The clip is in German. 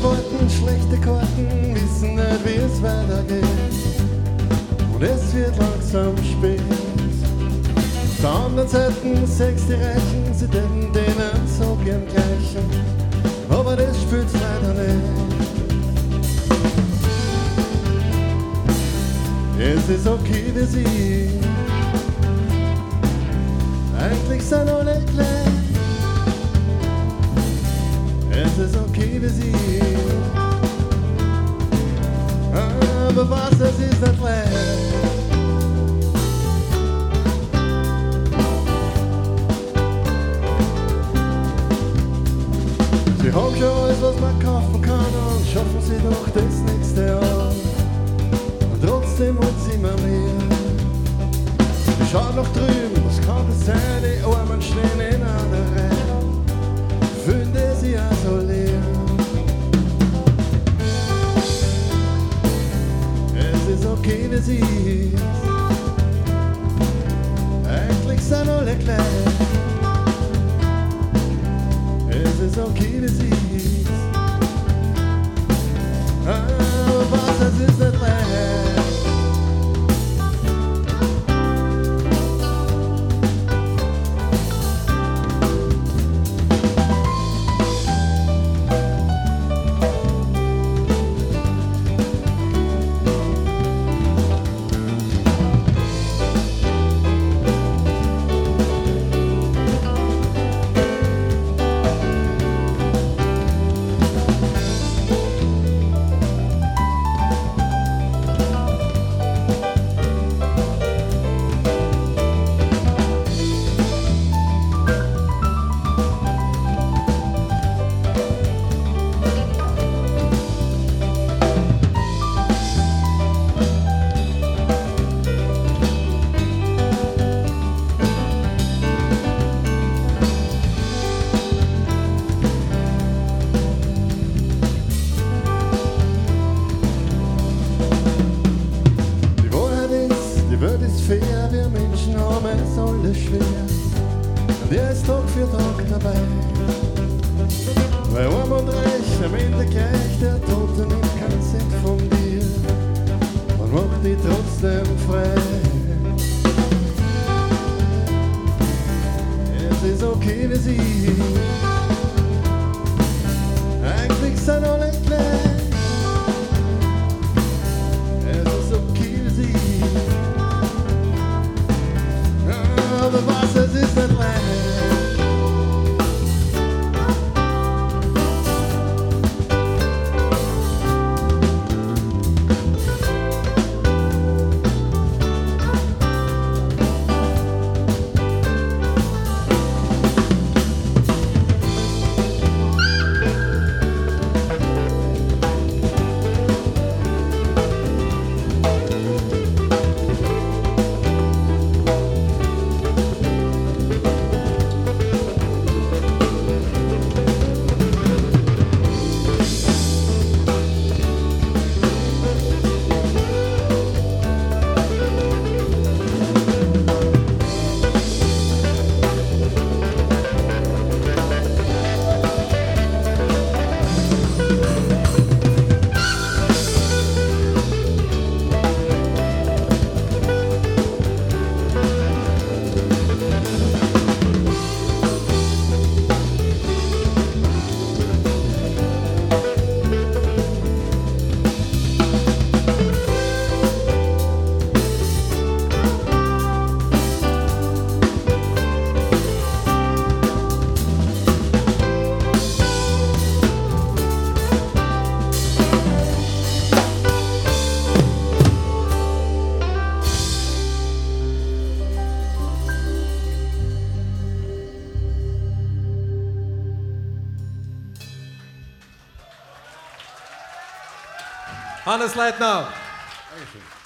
wollten schlechte Karten, wissen nicht, wie es weitergeht. Und es wird langsam spät. Auf der anderen Seite sechs die Reichen, sie denken denen so gern gleichen. Aber das spielt's leider nicht. Es ist okay, wie sie. Eigentlich sind alle gleich. Es ist okay, wie sie. Aber was, es ist nicht leicht. Sie haben schon alles, was man kaufen kann, und schaffen sie doch das nächste Jahr. Und trotzdem wollen sie immer mehr. Sie schauen nach drüben, was kann das sein? Die Armen stehen in einer Reihe, fühlen die sich auch so leer. Es ist okay, wie sie ist. Eigentlich sind alle gleich. Es ist okay, wie sie ist. Aber was, es ist nicht leicht. Fair, wir Menschen haben es alles schwer. Und er ist Tag für Tag dabei. Weil arm und reich am Ende gleich, der Tote nimmt keinen Cent von dir und macht dich trotzdem frei. Es ist okay, wie sie. Eigentlich sind alle gleich. Es ist okay, wie sie. Aber was, es ist nicht leicht. Hannes Leitner. Dankeschön.